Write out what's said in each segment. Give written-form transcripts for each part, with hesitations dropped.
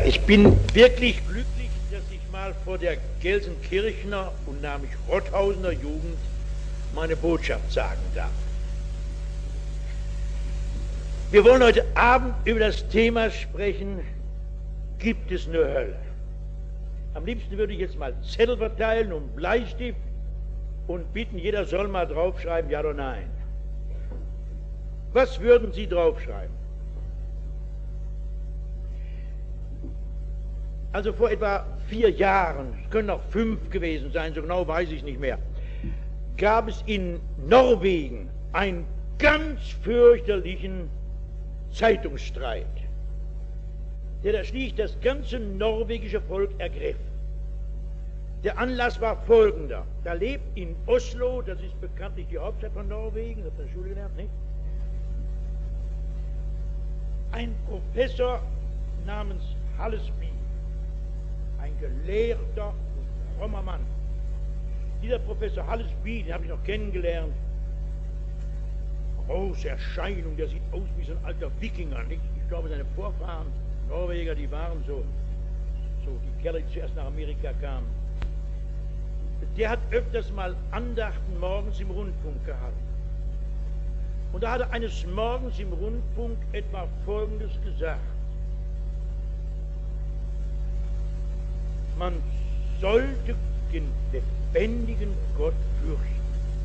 Ich bin wirklich glücklich, dass ich mal vor der Gelsenkirchener und namentlich Rotthausener Jugend meine Botschaft sagen darf. Wir wollen heute Abend über das Thema sprechen, gibt es eine Hölle? Am liebsten würde ich jetzt mal Zettel verteilen und Bleistift und bitten, jeder soll mal draufschreiben, ja oder nein. Was würden Sie draufschreiben? Also vor etwa 4 Jahren, es können auch 5 gewesen sein, so genau weiß ich nicht mehr, gab es in Norwegen einen ganz fürchterlichen Zeitungsstreit, der da schließlich das ganze norwegische Volk ergriff. Der Anlass war folgender: Da lebt in Oslo, das ist bekanntlich die Hauptstadt von Norwegen, das habt ihr in der Schule gelernt, nicht? Ein Professor namens Hallesby, ein gelehrter und frommer Mann. Dieser Professor Hallesby, den habe ich noch kennengelernt, große Erscheinung, der sieht aus wie so ein alter Wikinger, nicht? Ich glaube, seine Vorfahren, Norweger, die waren so die Kerle, die zuerst nach Amerika kamen. Der hat öfters mal Andachten morgens im Rundfunk gehalten. Und da hat er eines Morgens im Rundfunk etwa Folgendes gesagt: Man sollte den lebendigen Gott fürchten.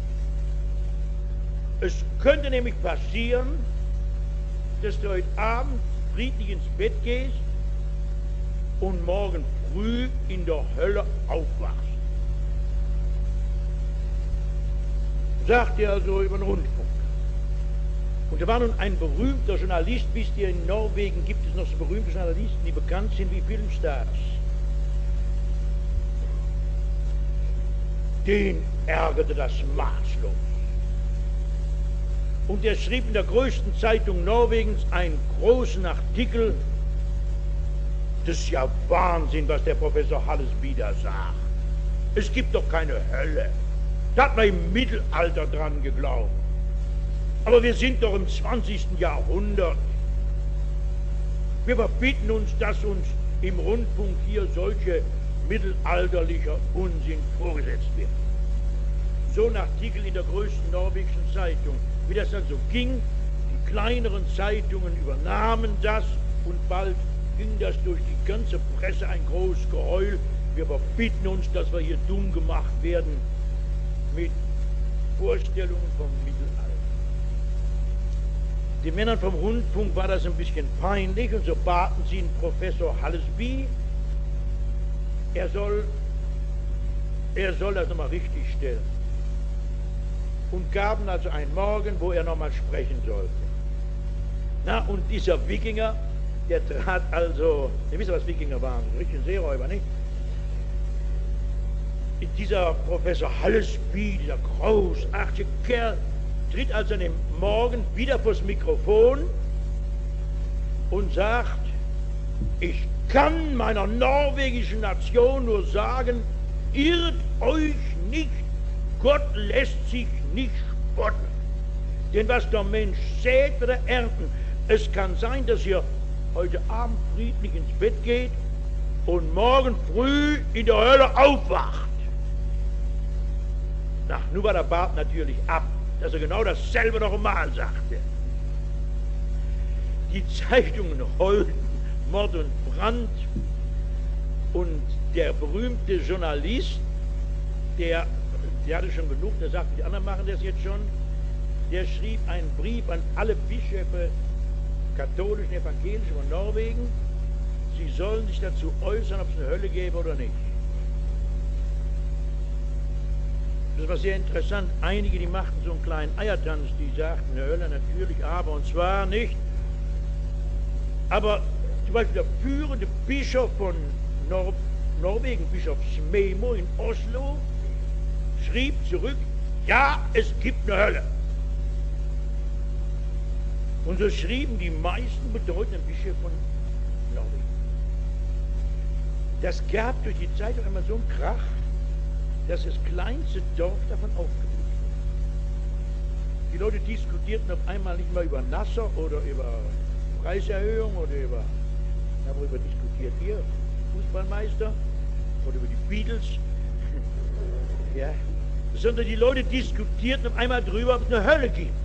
Es könnte nämlich passieren, dass du heute Abend friedlich ins Bett gehst und morgen früh in der Hölle aufwachst. Sagt er also über den Rundfunk. Und da war nun ein berühmter Journalist, wisst ihr, in Norwegen gibt es noch so berühmte Journalisten, die bekannt sind wie Filmstars. Den ärgerte das maßlos. Und er schrieb in der größten Zeitung Norwegens einen großen Artikel. Das ist ja Wahnsinn, was der Professor Hallesby da sagt. Es gibt doch keine Hölle. Da hat man im Mittelalter dran geglaubt. Aber wir sind doch im 20. Jahrhundert. Wir verbitten uns, dass uns im Rundfunk hier solche mittelalterlicher Unsinn vorgesetzt wird. So ein Artikel in der größten norwegischen Zeitung. Wie das also ging, die kleineren Zeitungen übernahmen das und bald ging das durch die ganze Presse, ein großes Geheul. Wir verbitten uns, dass wir hier dumm gemacht werden mit Vorstellungen vom Mittelalter. Den Männern vom Rundfunk war das ein bisschen peinlich und so baten sie den Professor Hallesby, er soll das nochmal richtig stellen. Und gaben also einen Morgen, wo er nochmal sprechen sollte. Na, und dieser Wikinger, der trat also, ihr wisst, was Wikinger waren, richtige Seeräuber, nicht? Dieser Professor Hallesby, dieser großartige Kerl, tritt also an dem Morgen wieder vors Mikrofon und sagt: Ich kann meiner norwegischen Nation nur sagen, irrt euch nicht, Gott lässt sich nicht spotten. Denn was der Mensch sät, wird er ernten. Es kann sein, dass ihr heute Abend friedlich ins Bett geht und morgen früh in der Hölle aufwacht. Na, nun war der Bart natürlich ab, dass er genau dasselbe noch einmal sagte. Die Zeitungen heulten Mord und Brand und der berühmte Journalist, der hatte schon genug, der sagte, die anderen machen das jetzt schon, der schrieb einen Brief an alle Bischöfe, katholischen, evangelischen von Norwegen, sie sollen sich dazu äußern, ob es eine Hölle gäbe oder nicht. Das war sehr interessant. Einige, die machten so einen kleinen Eiertanz, die sagten, eine Hölle natürlich, aber, und zwar nicht. Aber zum Beispiel der führende Bischof von Norwegen, Bischof Smemo in Oslo, schrieb zurück, ja, es gibt eine Hölle. Und so schrieben die meisten bedeutenden Bischöfe von Norwegen. Das gab durch die Zeitung immer so einen Krach, dass das kleinste Dorf davon aufgeblüht wurde. Die Leute diskutierten auf einmal nicht mehr über Nasser oder über Preiserhöhung oder worüber diskutierten diskutiert ihr, Fußballmeister, oder über die Beatles. Ja, sondern die Leute diskutierten auf einmal drüber, ob es eine Hölle gibt.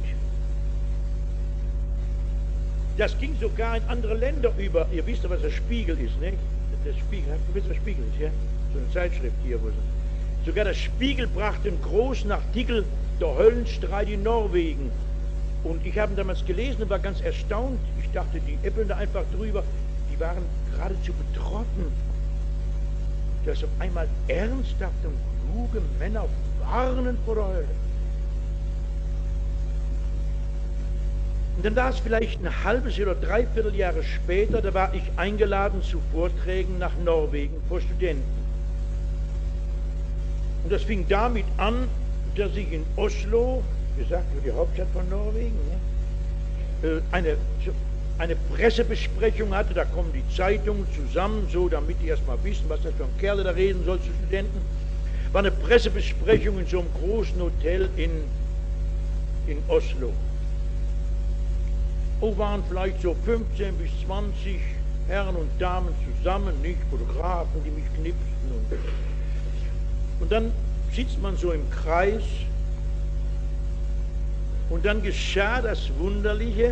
Das ging sogar in andere Länder über. Ihr wisst ja, was der Spiegel ist, nicht? Der Spiegel, du wisst, was der Spiegel ist, ja? So eine Zeitschrift hier, wo sie. Sogar der Spiegel brachte einen großen Artikel, der Höllenstreit in Norwegen. Und ich habe ihn damals gelesen und war ganz erstaunt. Ich dachte, die äppeln da einfach drüber. Die waren geradezu betroffen, dass auf einmal ernsthafte und kluge Männer warnen vor der Hölle. Und dann war es vielleicht ein halbes oder dreiviertel Jahre später, da war ich eingeladen zu Vorträgen nach Norwegen vor Studenten. Und das fing damit an, dass ich in Oslo, gesagt, die Hauptstadt von Norwegen, ne, eine Pressebesprechung hatte. Da kommen die Zeitungen zusammen, so damit die erstmal wissen, was das für ein Kerl da reden soll zu Studenten. War eine Pressebesprechung in so einem großen Hotel in Oslo. Oh, waren vielleicht so 15 bis 20 Herren und Damen zusammen, nicht Fotografen, die mich knipsten. Und dann sitzt man so im Kreis und dann geschah das Wunderliche,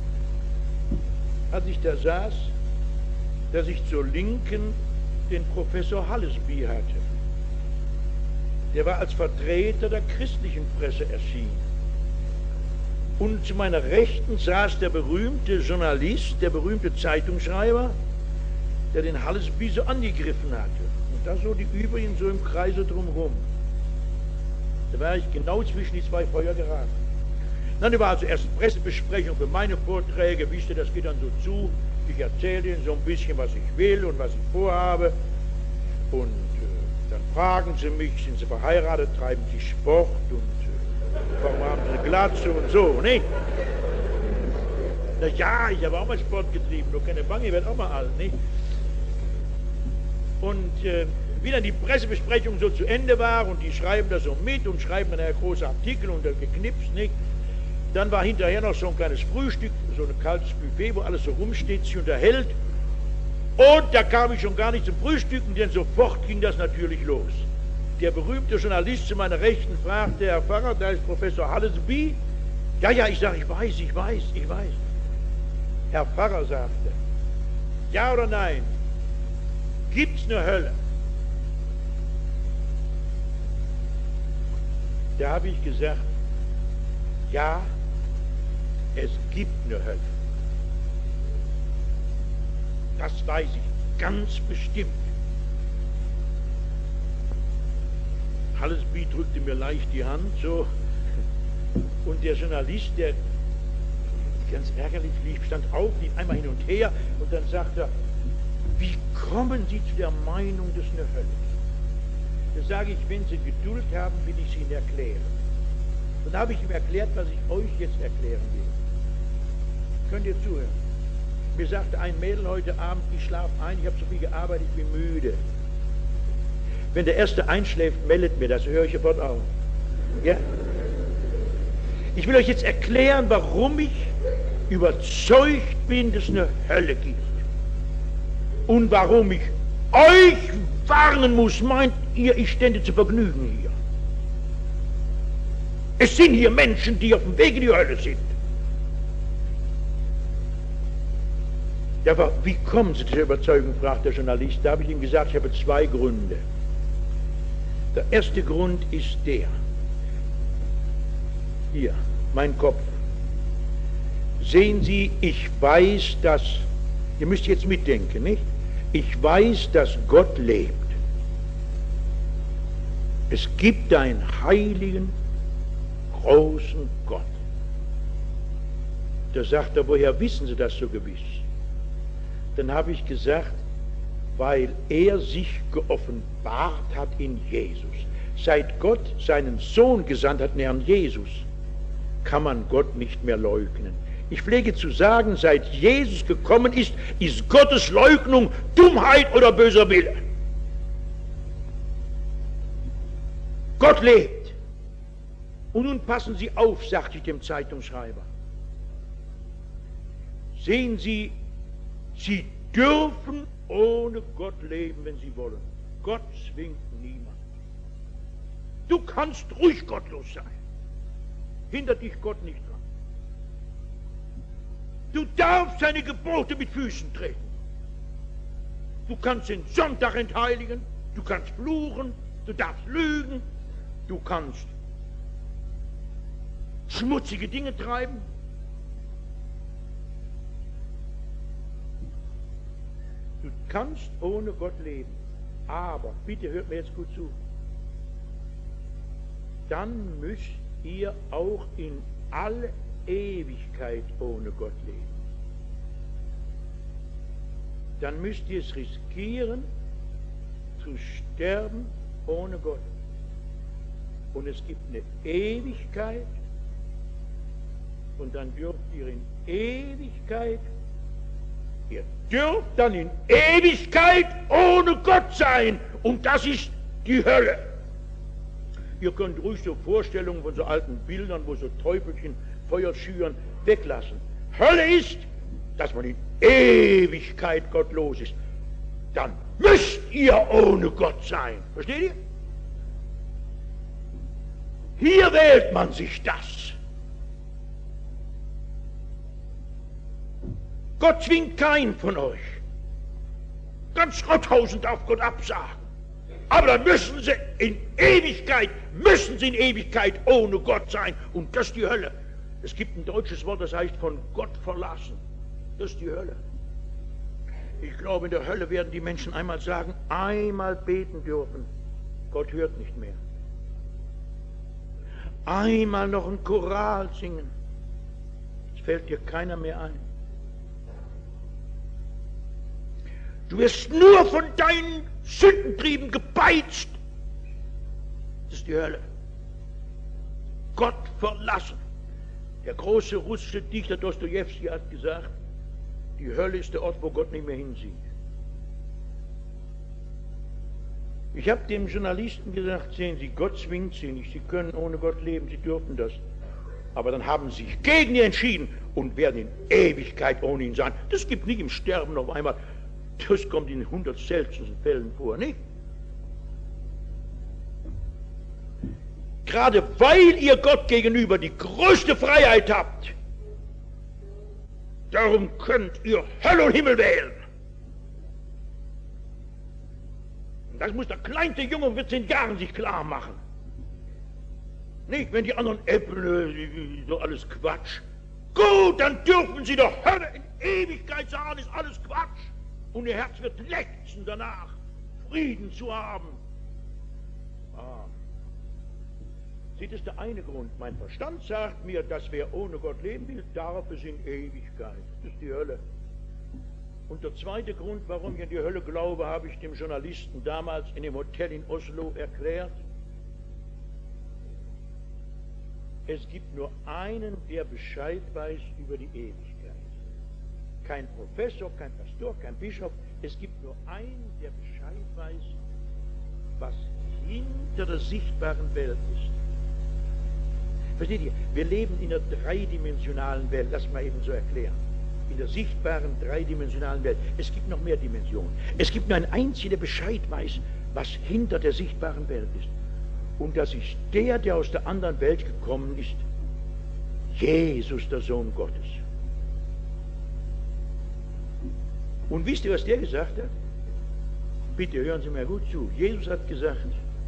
als ich da saß, dass ich zur Linken den Professor Hallesby hatte. Der war als Vertreter der christlichen Presse erschienen. Und zu meiner Rechten saß der berühmte Journalist, der berühmte Zeitungsschreiber, der den Hallesby so angegriffen hatte. Und da so die übrigen so im Kreise drumherum. Da war ich genau zwischen die zwei Feuer geraten. Dann war also erst Pressebesprechung für meine Vorträge, wisst ihr, das geht dann so zu. Ich erzähle Ihnen so ein bisschen, was ich will und was ich vorhabe. Und dann fragen sie mich, sind Sie verheiratet, treiben Sie Sport und warum haben Sie eine Glatze und so, nicht? Na ja, ich habe auch mal Sport getrieben, nur keine Bange, ich werde auch mal alt, nicht? Und wie dann die Pressebesprechung so zu Ende war und die schreiben das so mit und schreiben dann einen großen Artikel und dann geknipst, nicht? Dann war hinterher noch so ein kleines Frühstück, so ein kaltes Buffet, wo alles so rumsteht, sich unterhält. Und da kam ich schon gar nicht zum Frühstücken, denn sofort ging das natürlich los. Der berühmte Journalist zu meiner Rechten fragte, Herr Pfarrer, da ist Professor Hallesby. Ja, ich sage, ich weiß. Herr Pfarrer sagte, ja oder nein, gibt's eine Hölle? Da habe ich gesagt, ja, es gibt eine Hölle. Das weiß ich ganz bestimmt. Hallesby drückte mir leicht die Hand, so. Und der Journalist, der ganz ärgerlich lief, stand auf, lief einmal hin und her und dann sagte er, wie kommen Sie zu der Meinung, dass eine Hölle ist? Da sage ich, wenn Sie Geduld haben, will ich es Ihnen erklären. Dann habe ich ihm erklärt, was ich euch jetzt erklären will. Könnt ihr zuhören? Mir sagte ein Mädel heute Abend, ich schlafe ein, ich habe so viel gearbeitet, ich bin müde. Wenn der Erste einschläft, meldet mir das, höre ich sofort auf. Ja? Ich will euch jetzt erklären, warum ich überzeugt bin, dass es eine Hölle gibt. Und warum ich euch warnen muss, meint ihr, ich stände zu Vergnügen hier. Es sind hier Menschen, die auf dem Weg in die Hölle sind. Ja, aber wie kommen Sie zu der Überzeugung, fragt der Journalist. Da habe ich ihm gesagt, ich habe zwei Gründe. Der erste Grund ist der. Hier, mein Kopf. Sehen Sie, ich weiß, dass, ihr müsst jetzt mitdenken, nicht? Ich weiß, dass Gott lebt. Es gibt einen heiligen, großen Gott. Da sagt er, woher wissen Sie das so gewiss? Dann habe ich gesagt, weil er sich geoffenbart hat in Jesus. Seit Gott seinen Sohn gesandt hat, den Herrn Jesus, kann man Gott nicht mehr leugnen. Ich pflege zu sagen, seit Jesus gekommen ist, ist Gottes Leugnung Dummheit oder böser Wille. Gott lebt. Und nun passen Sie auf, sagte ich dem Zeitungsschreiber. Sehen Sie, Sie dürfen ohne Gott leben, wenn sie wollen. Gott zwingt niemand. Du kannst ruhig gottlos sein. Hindert dich Gott nicht dran. Du darfst seine Gebote mit Füßen treten. Du kannst den Sonntag entheiligen, du kannst fluchen, du darfst lügen, du kannst schmutzige Dinge treiben. Du kannst ohne Gott leben. Aber, bitte hört mir jetzt gut zu, dann müsst ihr auch in alle Ewigkeit ohne Gott leben. Dann müsst ihr es riskieren, zu sterben ohne Gott. Und es gibt eine Ewigkeit, und dann dürft ihr in Ewigkeit, ihr dürft dann in Ewigkeit ohne Gott sein. Und das ist die Hölle. Ihr könnt ruhig so Vorstellungen von so alten Bildern, wo so Teufelchen Feuer schüren, weglassen. Hölle ist, dass man in Ewigkeit gottlos ist. Dann müsst ihr ohne Gott sein. Versteht ihr? Hier wählt man sich das. Gott zwingt keinen von euch. Ganz Rotthausen darf Gott absagen. Aber dann müssen sie in Ewigkeit ohne Gott sein. Und das ist die Hölle. Es gibt ein deutsches Wort, das heißt von Gott verlassen. Das ist die Hölle. Ich glaube, in der Hölle werden die Menschen einmal sagen, einmal beten dürfen. Gott hört nicht mehr. Einmal noch ein Choral singen. Es fällt dir keiner mehr ein. Du wirst nur von deinen Sündentrieben gebeizt. Das ist die Hölle. Gott verlassen. Der große russische Dichter Dostojewski hat gesagt, die Hölle ist der Ort, wo Gott nicht mehr hinsieht. Ich habe dem Journalisten gesagt, sehen Sie, Gott zwingt Sie nicht, Sie können ohne Gott leben, Sie dürfen das. Aber dann haben Sie sich gegen ihn entschieden und werden in Ewigkeit ohne ihn sein. Das gibt nicht im Sterben auf einmal. Das kommt in 100 seltensten Fällen vor, nicht? Gerade weil ihr Gott gegenüber die größte Freiheit habt, darum könnt ihr Hölle und Himmel wählen. Und das muss der kleinste Junge mit 10 Jahren sich klar machen. Nicht, wenn die anderen äppeln, so alles Quatsch. Gut, dann dürfen sie doch Hölle in Ewigkeit sagen, ist alles Quatsch. Und ihr Herz wird lechzen danach, Frieden zu haben. Seht, das ist der eine Grund. Mein Verstand sagt mir, dass wer ohne Gott leben will, darf es in Ewigkeit. Das ist die Hölle. Und der zweite Grund, warum ich an die Hölle glaube, habe ich dem Journalisten damals in dem Hotel in Oslo erklärt. Es gibt nur einen, der Bescheid weiß über die Ewigkeit. Kein Professor, kein Pastor, kein Bischof. Es gibt nur einen, der Bescheid weiß, was hinter der sichtbaren Welt ist. Versteht ihr? Wir leben in einer dreidimensionalen Welt. Lass mal eben so erklären. In der sichtbaren dreidimensionalen Welt. Es gibt noch mehr Dimensionen. Es gibt nur einen einzigen, der Bescheid weiß, was hinter der sichtbaren Welt ist. Und das ist der aus der anderen Welt gekommen ist. Jesus, der Sohn Gottes. Und wisst ihr, was der gesagt hat? Bitte hören Sie mir gut zu. Jesus hat gesagt,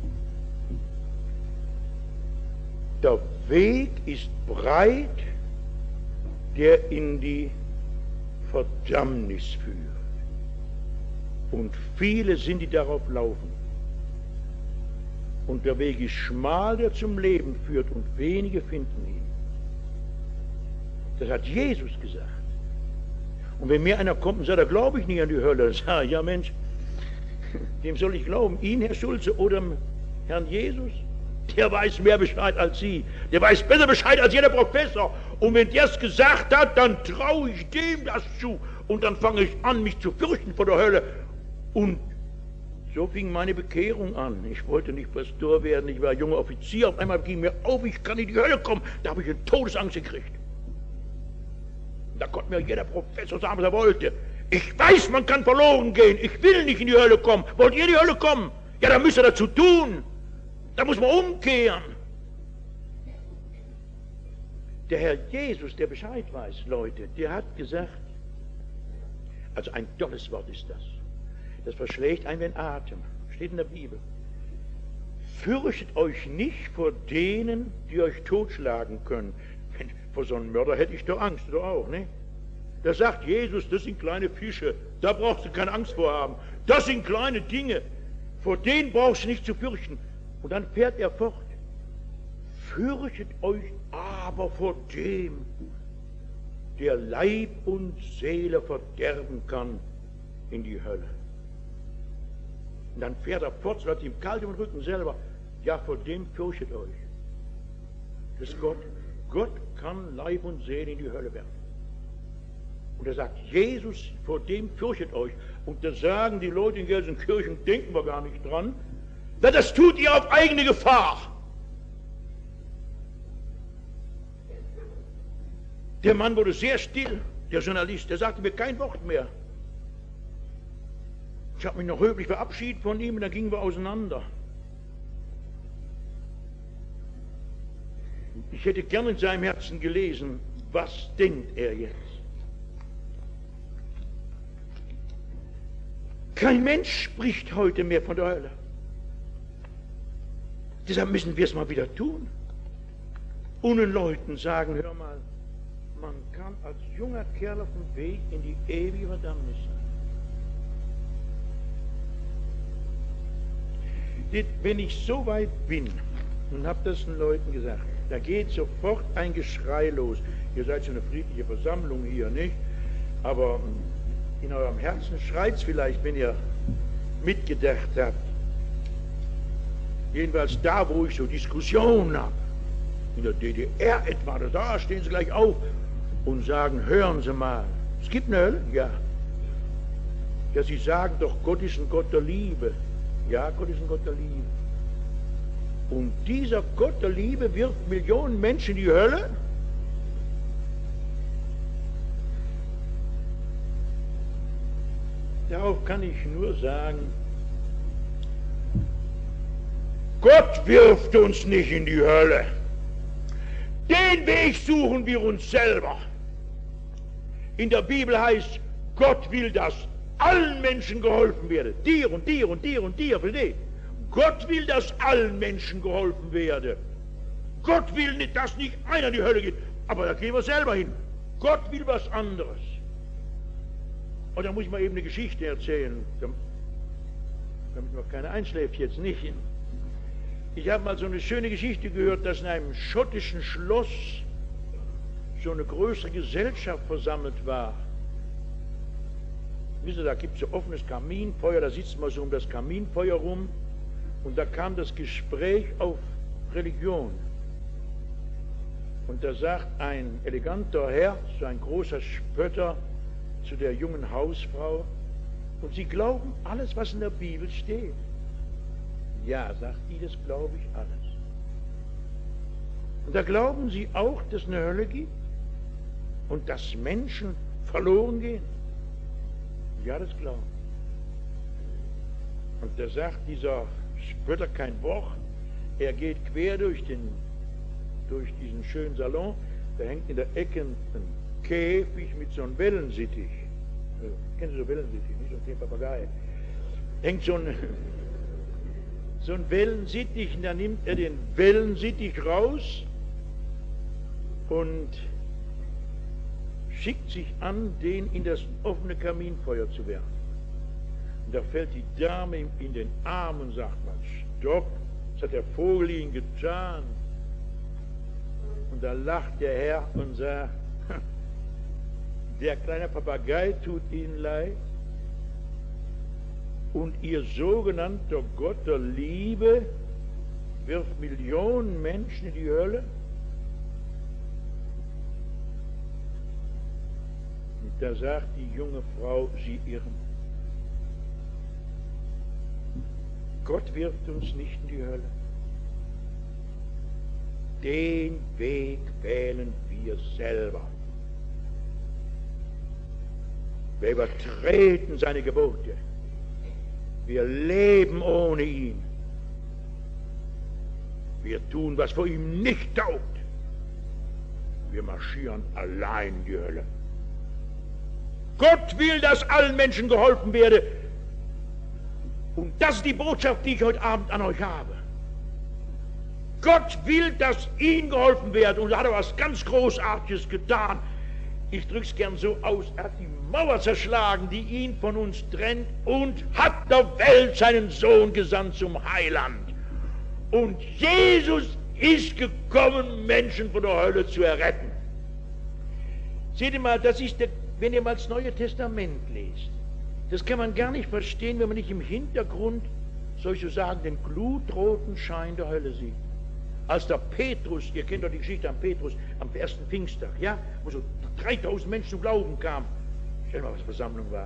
der Weg ist breit, der in die Verdammnis führt. Und viele sind, die darauf laufen. Und der Weg ist schmal, der zum Leben führt, und wenige finden ihn. Das hat Jesus gesagt. Und wenn mir einer kommt und sagt, da glaube ich nicht an die Hölle, dann sage ich, ja Mensch, dem soll ich glauben, ihn, Herr Schulze, oder Herrn Jesus? Der weiß mehr Bescheid als Sie. Der weiß besser Bescheid als jeder Professor. Und wenn der es gesagt hat, dann traue ich dem das zu. Und dann fange ich an, mich zu fürchten vor der Hölle. Und so fing meine Bekehrung an. Ich wollte nicht Pastor werden, ich war junger Offizier. Auf einmal ging mir auf, ich kann in die Hölle kommen. Da habe ich eine Todesangst gekriegt. Da konnte mir jeder Professor sagen, was er wollte. Ich weiß, man kann verloren gehen. Ich will nicht in die Hölle kommen. Wollt ihr in die Hölle kommen? Ja, dann müsst ihr dazu tun. Da muss man umkehren. Der Herr Jesus, der Bescheid weiß, Leute, der hat gesagt, also ein tolles Wort ist das. Das verschlägt einen wie ein Atem. Steht in der Bibel. Fürchtet euch nicht vor denen, die euch totschlagen können. Vor so einem Mörder hätte ich doch Angst, du auch, ne? Da sagt Jesus, das sind kleine Fische, da brauchst du keine Angst vor haben. Das sind kleine Dinge, vor denen brauchst du nicht zu fürchten. Und dann fährt er fort. Fürchtet euch aber vor dem, der Leib und Seele verderben kann in die Hölle. Und dann fährt er fort, so wird ihm kalt im Rücken selber. Ja, vor dem fürchtet euch. Das ist Gott. Gott kann Leib und Seele in die Hölle werfen. Und er sagt, Jesus, vor dem fürchtet euch. Und da sagen die Leute in Gelsenkirchen, denken wir gar nicht dran. Na, das tut ihr auf eigene Gefahr. Der Mann wurde sehr still, der Journalist, der sagte mir kein Wort mehr. Ich habe mich noch höflich verabschiedet von ihm und dann gingen wir auseinander. Ich hätte gern in seinem Herzen gelesen, was denkt er jetzt? Kein Mensch spricht heute mehr von der Hölle. Deshalb müssen wir es mal wieder tun. Und den Leuten sagen, hör mal, man kann als junger Kerl auf dem Weg in die ewige Verdammnis sein. Wenn ich so weit bin und habe das den Leuten gesagt, da geht sofort ein Geschrei los. Ihr seid so eine friedliche Versammlung hier, nicht? Aber in eurem Herzen schreit es vielleicht, wenn ihr mitgedacht habt. Jedenfalls da, wo ich so Diskussionen habe. In der DDR etwa, da stehen sie gleich auf und sagen, hören Sie mal, es gibt eine Hölle? Ja. Ja, Sie sagen doch, Gott ist ein Gott der Liebe. Ja, Gott ist ein Gott der Liebe. Und dieser Gott der Liebe wirft Millionen Menschen in die Hölle? Darauf kann ich nur sagen, Gott wirft uns nicht in die Hölle. Den Weg suchen wir uns selber. In der Bibel heißt, Gott will, dass allen Menschen geholfen werde. Dir und dir und dir und dir, versteht? Gott will, dass allen Menschen geholfen werde. Gott will nicht, dass nicht einer in die Hölle geht. Aber da gehen wir selber hin. Gott will was anderes. Und da muss ich mal eben eine Geschichte erzählen, damit noch keiner einschläft jetzt nicht. Ich habe mal so eine schöne Geschichte gehört, dass in einem schottischen Schloss so eine größere Gesellschaft versammelt war. Wisst ihr, da gibt es so offenes Kaminfeuer, da sitzt man so um das Kaminfeuer rum und da kam das Gespräch auf Religion. Und da sagt ein eleganter Herr, so ein großer Spötter, zu der jungen Hausfrau, und Sie glauben alles, was in der Bibel steht? Ja, sagt die, das glaube ich alles. Und da glauben Sie auch, dass es eine Hölle gibt? Und dass Menschen verloren gehen? Ja, das glauben. Und da sagt dieser Spötter kein Wort. Er geht quer durch diesen schönen Salon. Da hängt in der Ecke ein Käfig mit so einem Wellensittich. Kennen Sie so Wellensittich, nicht so ein Papagei. Hängt so ein Wellensittich, und dann nimmt er den Wellensittich raus und schickt sich an, den in das offene Kaminfeuer zu werfen. Und da fällt die Dame ihm in den Arm und sagt mal, stopp, was hat der Vogel Ihnen getan? Und da lacht der Herr und sagt, der kleine Papagei tut Ihnen leid und Ihr sogenannter Gott der Liebe wirft Millionen Menschen in die Hölle? Und da sagt die junge Frau, Sie irren. Gott wirft uns nicht in die Hölle. Den Weg wählen wir selber. Wir übertreten seine Gebote. Wir leben ohne ihn. Wir tun, was vor ihm nicht taugt. Wir marschieren allein in die Hölle. Gott will, dass allen Menschen geholfen werde. Und das ist die Botschaft, die ich heute Abend an euch habe. Gott will, dass ihm geholfen werde. Und er hat was ganz Großartiges getan. Ich drücke es gern so aus. Er hat die Mauer zerschlagen, die ihn von uns trennt, und hat der Welt seinen Sohn gesandt zum Heiland. Und Jesus ist gekommen, Menschen von der Hölle zu erretten. Seht ihr mal, das ist wenn ihr mal das Neue Testament lest, das kann man gar nicht verstehen, wenn man nicht im Hintergrund, soll ich so sagen, den glutroten Schein der Hölle sieht. Als der Petrus, ihr kennt doch die Geschichte an Petrus, am ersten Pfingsttag, ja, wo so 3000 Menschen zum Glauben kamen. Stell mal, was Versammlung war.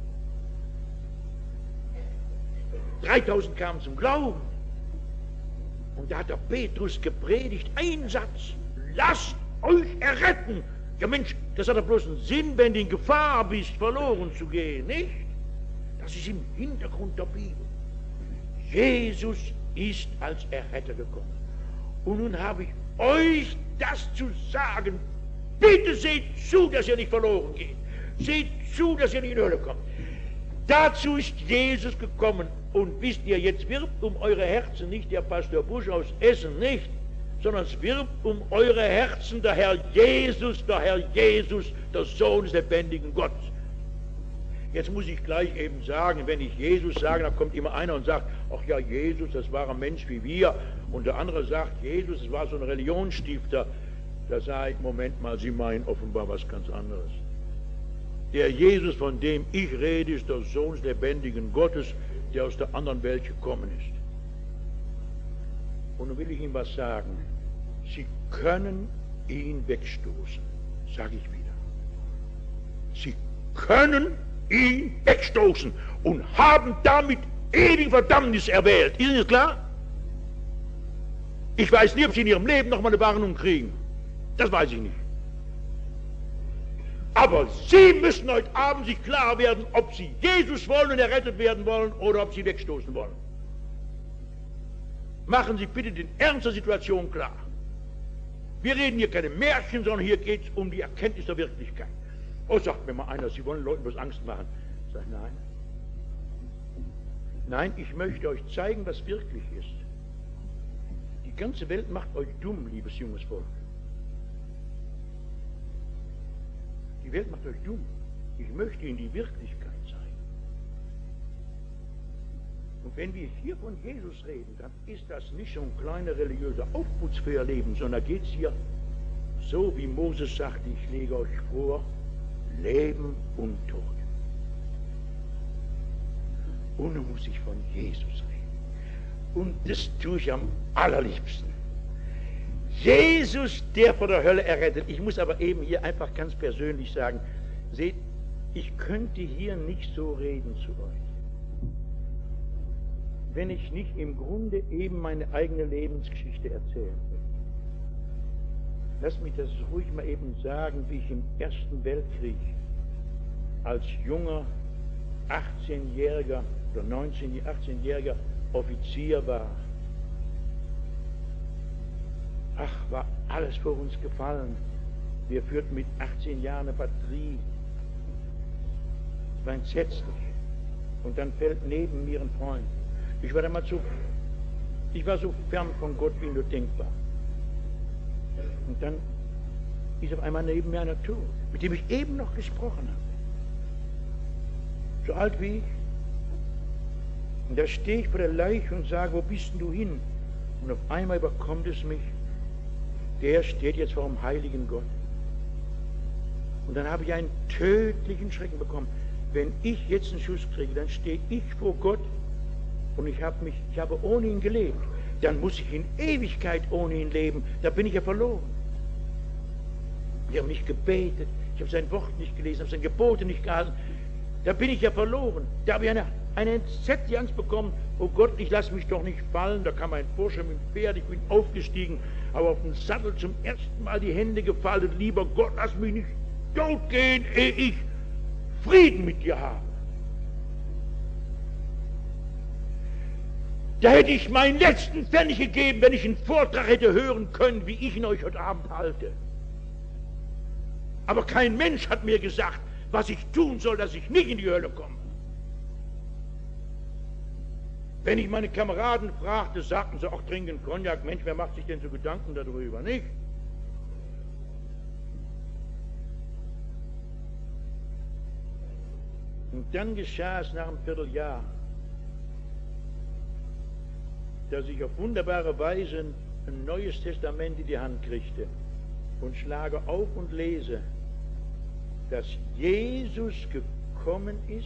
3000 kamen zum Glauben. Und da hat der Petrus gepredigt, ein Satz: Lasst euch erretten. Ja Mensch, das hat doch bloß einen Sinn, wenn du in Gefahr bist, verloren zu gehen, nicht? Das ist im Hintergrund der Bibel. Jesus ist als Erretter gekommen. Und nun habe ich euch das zu sagen. Bitte seht zu, dass ihr nicht verloren geht. Seht zu, dass ihr nicht in die Hölle kommt. Dazu ist Jesus gekommen. Und wisst ihr, jetzt wirbt um eure Herzen nicht der Pastor Busch aus Essen, nicht, sondern es wirbt um eure Herzen der Herr Jesus, der Sohn des lebendigen Gottes. Jetzt muss ich gleich eben sagen, wenn ich Jesus sage, dann kommt immer einer und sagt, ach ja, Jesus, das war ein Mensch wie wir. Und der andere sagt, Jesus, das war so ein Religionsstifter. Da sage ich, Moment mal, Sie meinen offenbar was ganz anderes. Der Jesus, von dem ich rede, ist der Sohn des lebendigen Gottes, der aus der anderen Welt gekommen ist. Und nun will ich Ihnen was sagen. Sie können ihn wegstoßen, sage ich wieder. Sie können ihn wegstoßen und haben damit ewige Verdammnis erwählt. Ist Ihnen das klar? Ich weiß nicht, ob Sie in Ihrem Leben noch mal eine Warnung kriegen. Das weiß ich nicht. Aber Sie müssen heute Abend sich klar werden, ob Sie Jesus wollen und errettet werden wollen oder ob Sie wegstoßen wollen. Machen Sie bitte den Ernst der Situation klar. Wir reden hier keine Märchen, sondern hier geht es um die Erkenntnis der Wirklichkeit. Oh, sagt mir mal einer, Sie wollen Leuten was Angst machen. Ich sage, nein. Nein, ich möchte euch zeigen, was wirklich ist. Die ganze Welt macht euch dumm, liebes junges Volk. Die Welt macht euch dumm. Ich möchte Ihnen die Wirklichkeit zeigen. Und wenn wir hier von Jesus reden, dann ist das nicht so ein kleiner religiöser Aufputz für Ihr Leben, sondern da geht es hier so, wie Moses sagte, ich lege euch vor, Leben und Tod. Und nun muss ich von Jesus reden. Und das tue ich am allerliebsten. Jesus, der von der Hölle errettet. Ich muss aber eben hier einfach ganz persönlich sagen, seht, ich könnte hier nicht so reden zu euch, wenn ich nicht im Grunde eben meine eigene Lebensgeschichte erzählen will. Lass mich das ruhig mal eben sagen, wie ich im Ersten Weltkrieg als junger 18-jähriger oder 18-jähriger Offizier war. Ach, war alles vor uns gefallen. Wir führten mit 18 Jahren eine Batterie. Es war entsetzlich. Und dann fällt neben mir ein Freund. Ich war so fern von Gott wie nur denkbar. Und dann ist auf einmal neben mir einer tot, mit dem ich eben noch gesprochen habe. So alt wie ich. Und da stehe ich vor der Leiche und sage, wo bist denn du hin? Und auf einmal überkommt es mich, der steht jetzt vor dem heiligen Gott. Und dann habe ich einen tödlichen Schrecken bekommen. Wenn ich jetzt einen Schuss kriege, dann stehe ich vor Gott und ich habe ohne ihn gelebt. Dann muss ich in Ewigkeit ohne ihn leben. Da bin ich ja verloren. Ich habe nicht gebetet, ich habe sein Wort nicht gelesen, habe seine Gebote nicht gehalten. Da bin ich ja verloren. Da habe ich eine entsetzliche Angst bekommen. Oh Gott, ich lasse mich doch nicht fallen. Da kam ein Forscher mit dem Pferd, ich bin aufgestiegen, aber auf den Sattel zum ersten Mal die Hände gefaltet. Lieber Gott, lass mich nicht tot gehen, ehe ich Frieden mit dir habe. Da hätte ich meinen letzten Pfennig gegeben, wenn ich einen Vortrag hätte hören können, wie ich ihn euch heute Abend halte. Aber kein Mensch hat mir gesagt, was ich tun soll, dass ich nicht in die Hölle komme. Wenn ich meine Kameraden fragte, sagten sie, auch trinken Cognac. Mensch, wer macht sich denn so Gedanken darüber? Nicht? Und dann geschah es nach einem Vierteljahr, dass ich auf wunderbare Weise ein neues Testament in die Hand kriegte und schlage auf und lese, dass Jesus gekommen ist,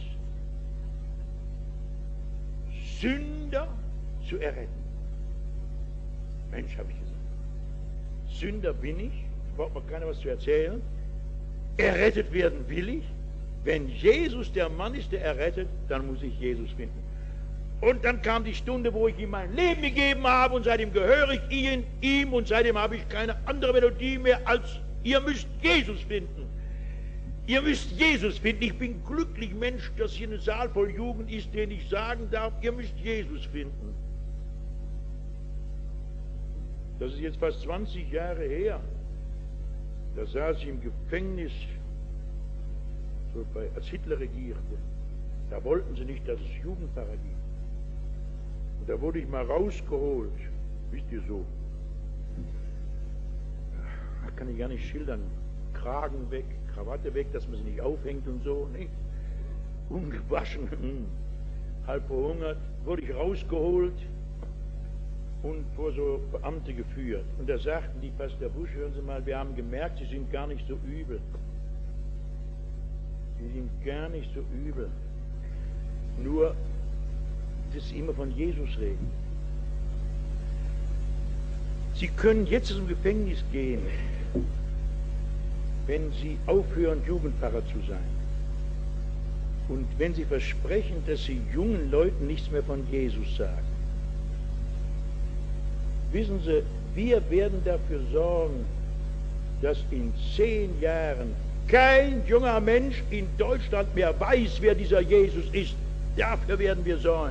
Sünder zu erretten. Mensch, habe ich gesagt. Sünder bin ich, braucht mir keiner was zu erzählen. Errettet werden will ich. Wenn Jesus der Mann ist, der errettet, dann muss ich Jesus finden. Und dann kam die Stunde, wo ich ihm mein Leben gegeben habe und seitdem gehöre ich ihm und seitdem habe ich keine andere Melodie mehr als ihr müsst Jesus finden. Ihr müsst Jesus finden. Ich bin glücklich, Mensch, dass hier ein Saal voll Jugend ist, den ich sagen darf, ihr müsst Jesus finden. Das ist jetzt fast 20 Jahre her. Da saß ich im Gefängnis, so als Hitler regierte. Da wollten sie nicht, dass es Jugendpfarrer gibt. Und da wurde ich mal rausgeholt. Wisst ihr so? Das kann ich gar nicht schildern. Kragen weg, Krawatte weg, dass man sie nicht aufhängt und so, nicht? Ungewaschen, halb verhungert, wurde ich rausgeholt und vor so Beamte geführt. Und da sagten die, Pastor Busch, hören Sie mal, wir haben gemerkt, Sie sind gar nicht so übel. Sie sind gar nicht so übel. Nur, dass Sie immer von Jesus reden. Sie können jetzt zum Gefängnis gehen, wenn Sie aufhören, Jugendpfarrer zu sein. Und wenn Sie versprechen, dass Sie jungen Leuten nichts mehr von Jesus sagen. Wissen Sie, wir werden dafür sorgen, dass in 10 Jahren kein junger Mensch in Deutschland mehr weiß, wer dieser Jesus ist. Dafür werden wir sorgen.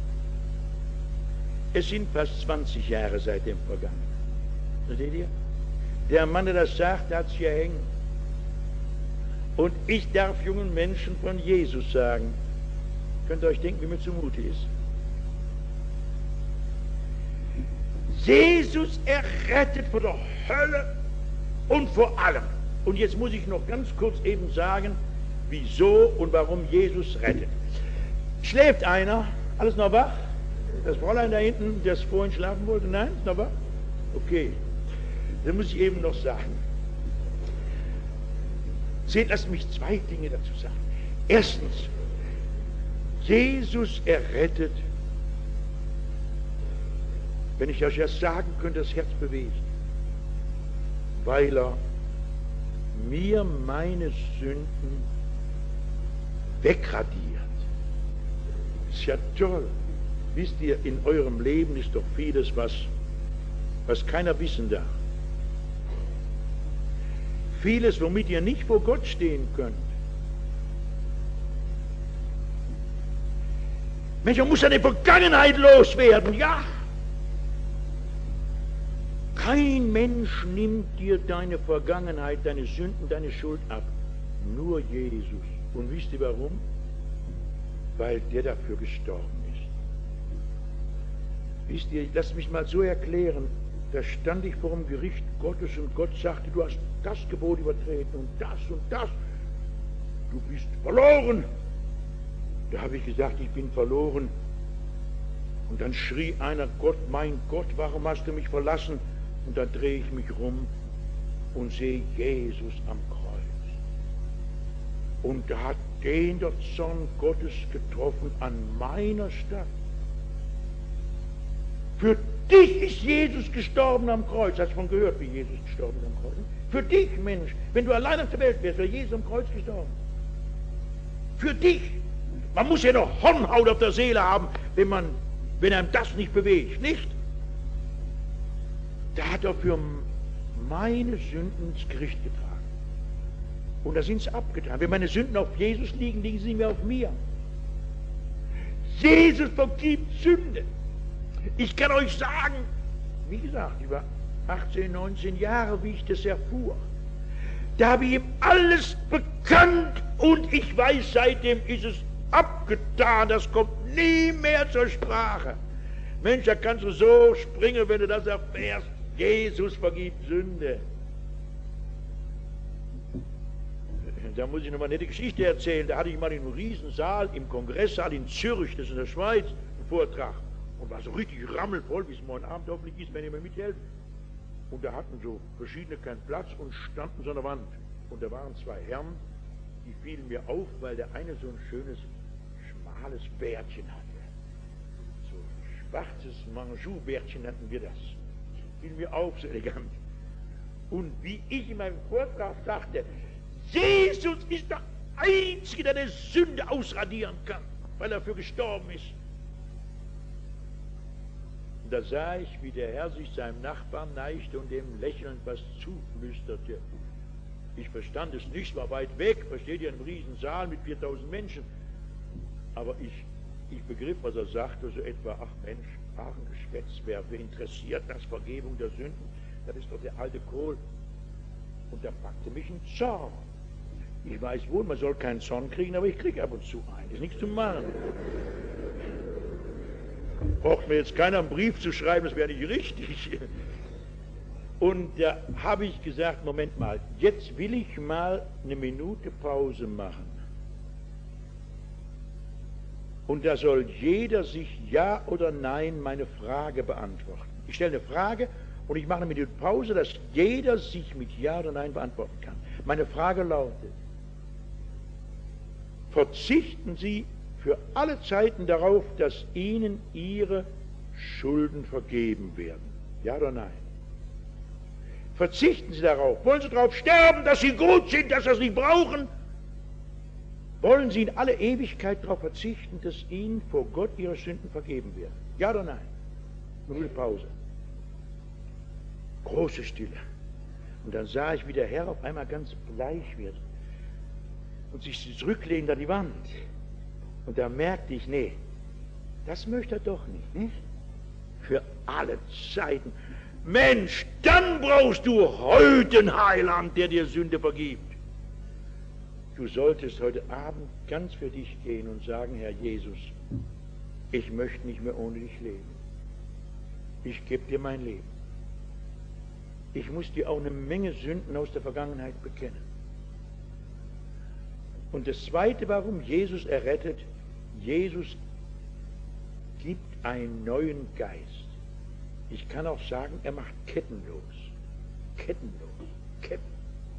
Es sind fast 20 Jahre seitdem vergangen. Versteht ihr? Der Mann, der das sagt, der hat es hier hängen. Und ich darf jungen Menschen von Jesus sagen. Könnt ihr euch denken, wie mir zumute ist? Jesus errettet vor der Hölle und vor allem. Und jetzt muss ich noch ganz kurz eben sagen, wieso und warum Jesus rettet. Schläft einer? Alles noch wach? Das Fräulein da hinten, das vorhin schlafen wollte? Nein? Ist noch wach? Okay. Dann muss ich eben noch sagen. Seht, lasst mich 2 Dinge dazu sagen. Erstens, Jesus errettet, wenn ich euch das sagen könnte, das Herz bewegt, weil er mir meine Sünden wegradiert. Ist ja toll. Wisst ihr, in eurem Leben ist doch vieles, was keiner wissen darf. Vieles, womit ihr nicht vor Gott stehen könnt. Mensch, man muss seine Vergangenheit loswerden, ja. Kein Mensch nimmt dir deine Vergangenheit, deine Sünden, deine Schuld ab. Nur Jesus. Und wisst ihr warum? Weil der dafür gestorben ist. Wisst ihr, lasst mich mal so erklären. Da stand ich vor dem Gericht Gottes und Gott sagte, du hast das Gebot übertreten und das und das. Du bist verloren. Da habe ich gesagt, ich bin verloren. Und dann schrie einer, Gott, mein Gott, warum hast du mich verlassen? Und dann drehe ich mich rum und sehe Jesus am Kreuz. Und da hat den der Zorn Gottes getroffen an meiner Stadt. Für dich ist Jesus gestorben am Kreuz. Hast du schon gehört, wie Jesus gestorben ist am Kreuz? Für dich, Mensch, wenn du allein auf der Welt wärst, wäre Jesus am Kreuz gestorben. Für dich. Man muss ja noch Hornhaut auf der Seele haben, wenn einem das nicht bewegt, nicht? Da hat er für meine Sünden ins Gericht getragen. Und da sind sie abgetan. Wenn meine Sünden auf Jesus liegen, liegen sie nicht mehr auf mir. Jesus vergibt Sünde. Ich kann euch sagen, wie gesagt, über 18, 19 Jahre, wie ich das erfuhr, da habe ich ihm alles bekannt und ich weiß, seitdem ist es abgetan. Das kommt nie mehr zur Sprache. Mensch, da kannst du so springen, wenn du das erfährst. Jesus vergibt Sünde. Da muss ich noch mal eine nette Geschichte erzählen. Da hatte ich mal in einem Riesensaal, im Kongresssaal in Zürich, das ist in der Schweiz, einen Vortrag. Und war so richtig rammelvoll, wie es morgen Abend hoffentlich ist, wenn ihr mir mithelft. Und da hatten so verschiedene keinen Platz und standen so an der Wand. Und da waren zwei Herren, die fielen mir auf, weil der eine so ein schönes, schmales Bärtchen hatte. So ein schwarzes Manjou-Bärtchen nannten wir das. Fiel mir auf, so elegant. Und wie ich in meinem Vortrag sagte, Jesus ist der Einzige, der eine Sünde ausradieren kann, weil er dafür gestorben ist. Und da sah ich, wie der Herr sich seinem Nachbarn neigte und dem lächelnd was zuflüsterte. Ich verstand es nicht, war weit weg, versteht ihr, ein Riesensaal mit 4000 Menschen. Aber ich begriff, was er sagte, so etwa, ach Mensch, Geschwätz, wer interessiert das, Vergebung der Sünden? Das ist doch der alte Kohl. Und da packte mich ein Zorn. Ich weiß wohl, man soll keinen Zorn kriegen, aber ich kriege ab und zu einen. Ist nichts zu machen. Braucht mir jetzt keiner einen Brief zu schreiben, das wäre nicht richtig. Und da habe ich gesagt, Moment mal, jetzt will ich mal eine Minute Pause machen. Und da soll jeder sich ja oder nein meine Frage beantworten. Ich stelle eine Frage und ich mache eine Minute Pause, dass jeder sich mit ja oder nein beantworten kann. Meine Frage lautet: Verzichten Sie für alle Zeiten darauf, dass Ihnen Ihre Schulden vergeben werden? Ja oder nein? Verzichten Sie darauf. Wollen Sie darauf sterben, dass Sie gut sind, dass Sie es nicht brauchen? Wollen Sie in alle Ewigkeit darauf verzichten, dass Ihnen vor Gott Ihre Sünden vergeben werden? Ja oder nein? Nur eine Pause. Große Stille. Und dann sah ich, wie der Herr auf einmal ganz bleich wird und sich zurücklehnt an die Wand. Und da merkte ich, nee, das möchte er doch nicht. Für alle Zeiten. Mensch, dann brauchst du heute einen Heiland, der dir Sünde vergibt. Du solltest heute Abend ganz für dich gehen und sagen, Herr Jesus, ich möchte nicht mehr ohne dich leben. Ich gebe dir mein Leben. Ich muss dir auch eine Menge Sünden aus der Vergangenheit bekennen. Und das Zweite, warum Jesus errettet, Jesus gibt einen neuen Geist. Ich kann auch sagen, er macht kettenlos. Kettenlos. Ketten.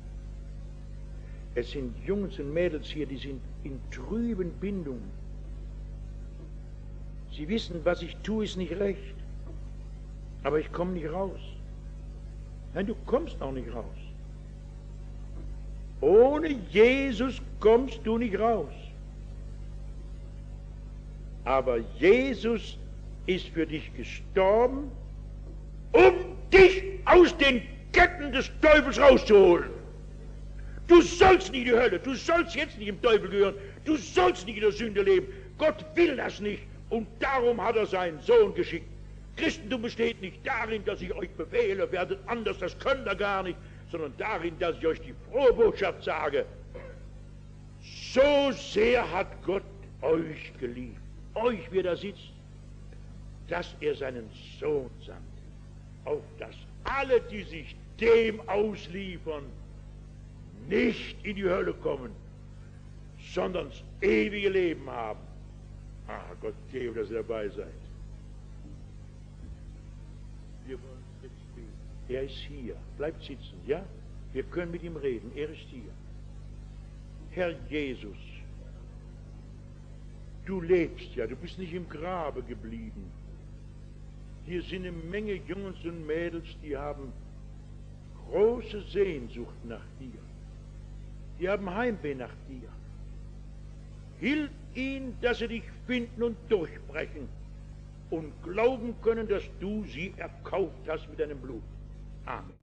Es sind Jungs und Mädels hier, die sind in trüben Bindungen. Sie wissen, was ich tue, ist nicht recht. Aber ich komme nicht raus. Nein, du kommst auch nicht raus. Ohne Jesus kommst du nicht raus. Aber Jesus ist für dich gestorben, um dich aus den Ketten des Teufels rauszuholen. Du sollst nicht in die Hölle, du sollst jetzt nicht im Teufel gehören, du sollst nicht in der Sünde leben. Gott will das nicht und darum hat er seinen Sohn geschickt. Christentum besteht nicht darin, dass ich euch befehle, werdet anders, das könnt ihr gar nicht, sondern darin, dass ich euch die frohe Botschaft sage. So sehr hat Gott euch geliebt, euch, wie ihr da sitzt, dass er seinen Sohn sandt, auf dass alle, die sich dem ausliefern, nicht in die Hölle kommen, sondern das ewige Leben haben. Ah, Gott gebe, dass ihr dabei seid. Wir wollen jetzt beten. Er ist hier. Bleibt sitzen, ja? Wir können mit ihm reden. Er ist hier. Herr Jesus, du lebst ja, du bist nicht im Grabe geblieben. Hier sind eine Menge Jungs und Mädels, die haben große Sehnsucht nach dir. Die haben Heimweh nach dir. Hilf ihnen, dass sie dich finden und durchbrechen und glauben können, dass du sie erkauft hast mit deinem Blut. Amen.